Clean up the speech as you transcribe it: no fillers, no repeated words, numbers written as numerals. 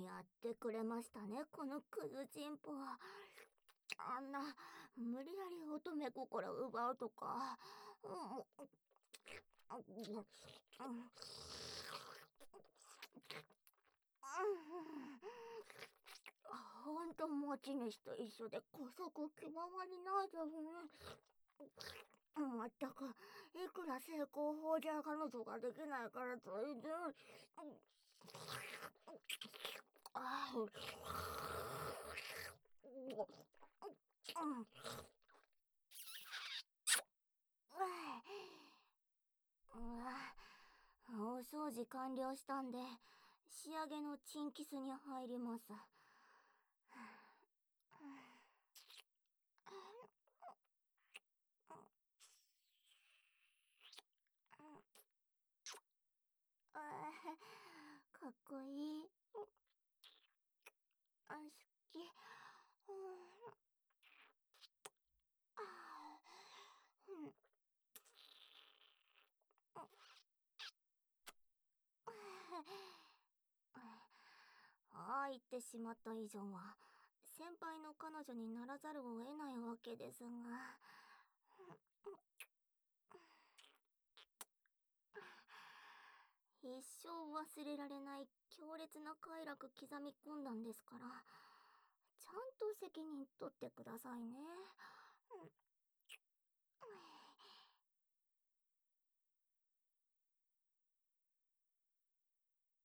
やってくれましたね、このクズチンポ。あんな、無理やり乙女心奪うとか。ほんと持ち主と一緒で姑息極まりないですね。まったく、いくら成功法じゃ彼女ができないからといって、あお掃除完了したんで、仕上げのチンキスに入ります。かっこいい。好き。ああ言ってしまった以上は、先輩の彼女にならざるを得ないわけですが。一生忘れられない強烈な快楽刻み込んだんですから、ちゃんと責任取ってくださいね。